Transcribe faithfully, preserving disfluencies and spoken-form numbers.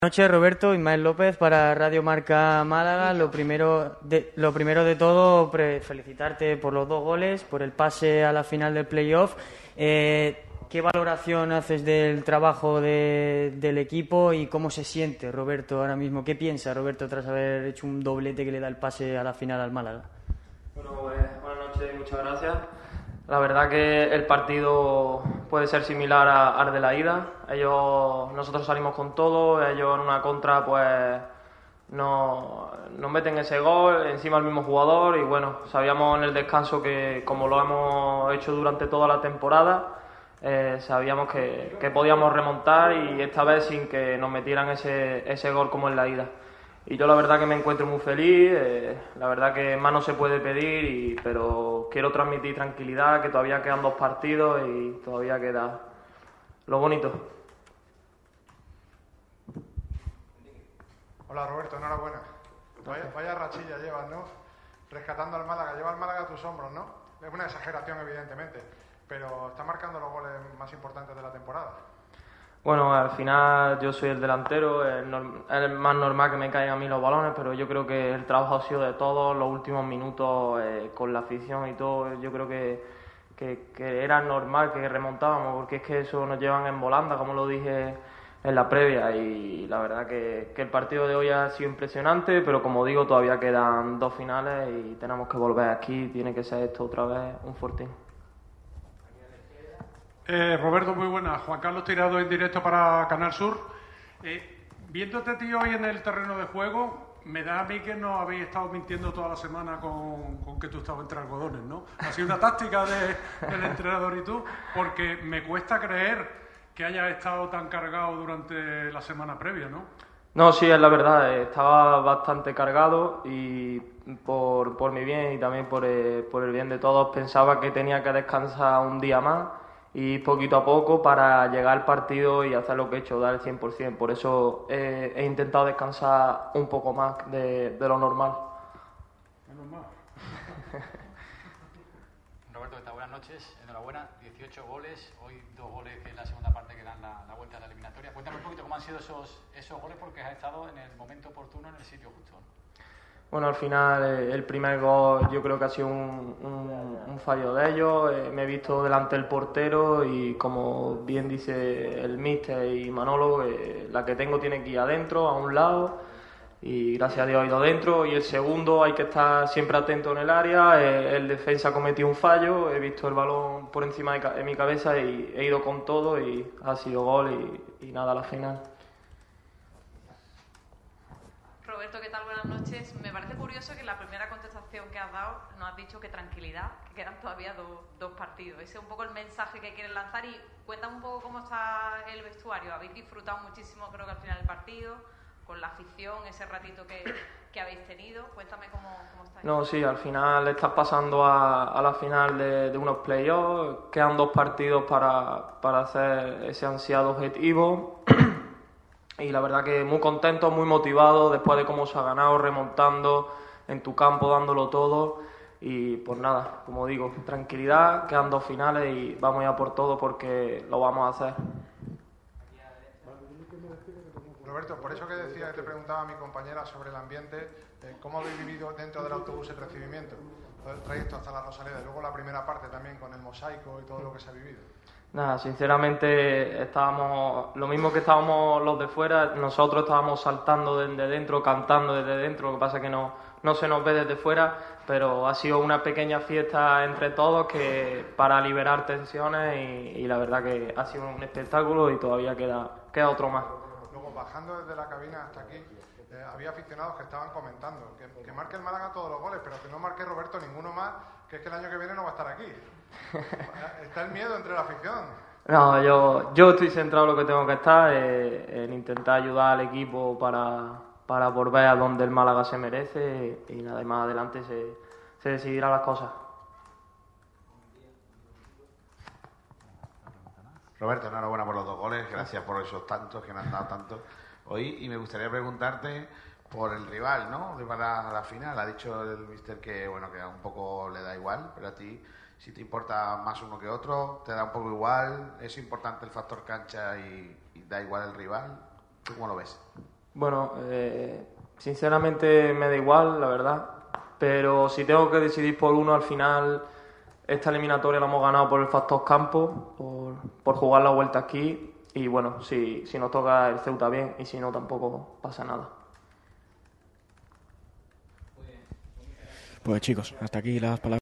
Buenas noches, Roberto. Ismael López para Radio Marca Málaga. Lo primero de, lo primero de todo, pre felicitarte por los dos goles, por el pase a la final del playoff. Eh, ¿Qué valoración haces del trabajo de, del equipo y cómo se siente Roberto ahora mismo? ¿Qué piensa Roberto tras haber hecho un doblete que le da el pase a la final al Málaga? Bueno, pues, buenas noches y muchas gracias. La verdad que el partido puede ser similar a, al de la ida. Ellos, nosotros salimos con todo, ellos en una contra pues nos, nos meten ese gol, encima el mismo jugador y bueno, sabíamos en el descanso que como lo hemos hecho durante toda la temporada, eh, sabíamos que, que podíamos remontar y esta vez sin que nos metieran ese, ese gol como en la ida. Y yo la verdad que me encuentro muy feliz, eh, la verdad que más no se puede pedir, y, pero quiero transmitir tranquilidad, que todavía quedan dos partidos y todavía queda lo bonito. Hola Roberto, enhorabuena. Vaya, vaya rachilla llevas, ¿no? Rescatando al Málaga, lleva al Málaga a tus hombros, ¿no? Es una exageración evidentemente, pero está marcando los goles más importantes de la temporada. Bueno, al final yo soy el delantero, es, norm- es más normal que me caigan a mí los balones, pero yo creo que el trabajo ha sido de todos, los últimos minutos eh, con la afición y todo, yo creo que, que, que era normal que remontábamos, porque es que eso nos llevan en volanda, como lo dije en la previa, y la verdad que, que el partido de hoy ha sido impresionante, pero como digo, todavía quedan dos finales y tenemos que volver aquí, tiene que ser esto otra vez un fortín. Eh, Roberto, muy buenas. Juan Carlos Tirado en directo para Canal Sur. Eh, viéndote tío hoy en el terreno de juego, me da a mí que no habéis estado mintiendo toda la semana con, con que tú estabas entre algodones, ¿no? Ha sido una táctica de, del entrenador y tú, porque me cuesta creer que hayas estado tan cargado durante la semana previa, ¿no? No, sí, es la verdad, eh, estaba bastante cargado y por, por mi bien y también por, eh, por el bien de todos pensaba que tenía que descansar un día más y poquito a poco para llegar al partido y hacer lo que he hecho, dar el cien por ciento. Por eso eh, he intentado descansar un poco más de, de lo normal. Menos mal. Roberto, ¿qué tal? Buenas noches, enhorabuena, dieciocho goles, hoy dos goles que en la segunda parte que dan la, la vuelta a la eliminatoria. Cuéntame un poquito cómo han sido esos, esos goles, porque has estado en el momento oportuno, en el sitio justo, ¿no? Bueno, al final eh, el primer gol yo creo que ha sido un, un, un fallo de ellos. Eh, me he visto delante del portero y como bien dice el míster y Manolo, eh, la que tengo tiene que ir adentro, a un lado, y gracias a Dios ha ido dentro. Y el segundo hay que estar siempre atento en el área. Eh, el defensa cometió un fallo, he visto el balón por encima de, ca de mi cabeza y he ido con todo y ha sido gol y, y nada, a la final. Roberto, ¿qué tal? Buenas noches. Me parece curioso que en la primera contestación que has dado nos has dicho que tranquilidad, que quedan todavía do, dos partidos. Ese es un poco el mensaje que quieres lanzar y cuéntame un poco cómo está el vestuario. Habéis disfrutado muchísimo, creo que al final del partido, con la afición, ese ratito que, que habéis tenido. Cuéntame cómo, cómo está. No, sí, al final estás pasando a, a la final de, de unos playoffs, quedan dos partidos para, para hacer ese ansiado objetivo. Y la verdad que muy contento, muy motivado después de cómo se ha ganado, remontando en tu campo, dándolo todo. Y pues nada, como digo, tranquilidad, quedan dos finales y vamos ya por todo porque lo vamos a hacer. Roberto, por eso que decía que te preguntaba a mi compañera sobre el ambiente, eh, ¿cómo habéis vivido dentro del autobús el recibimiento? El trayecto hasta la Rosaleda y luego la primera parte también con el mosaico y todo lo que se ha vivido. Nada, sinceramente estábamos, lo mismo que estábamos los de fuera, nosotros estábamos saltando desde dentro, cantando desde dentro, lo que pasa es que no, no se nos ve desde fuera, pero ha sido una pequeña fiesta entre todos que para liberar tensiones y, y la verdad que ha sido un espectáculo y todavía queda, queda otro más. Luego, bajando desde la cabina hasta aquí, eh, había aficionados que estaban comentando que, que marque el Málaga todos los goles, pero que no marque Roberto ninguno más, que es que el año que viene no va a estar aquí. Está el miedo entre la afición. No, yo, yo estoy centrado en lo que tengo que estar, eh, en intentar ayudar al equipo para, para volver a donde el Málaga se merece y nada más adelante se, se decidirán las cosas. Roberto, enhorabuena por los dos goles, gracias por esos tantos que nos han dado tantos hoy y me gustaría preguntarte por el rival, ¿no? De para la final. Ha dicho el míster que bueno, que a un poco le da igual, pero a ti si te importa más uno que otro, te da un poco igual, es importante el factor cancha y, y da igual el rival. ¿Tú cómo lo ves? Bueno, eh, sinceramente me da igual, la verdad. Pero si tengo que decidir por uno, al final esta eliminatoria la hemos ganado por el factor campo, por, por jugar la vuelta aquí. Y bueno, si, si nos toca el Ceuta bien, y si no tampoco pasa nada. Pues chicos, hasta aquí las palabras.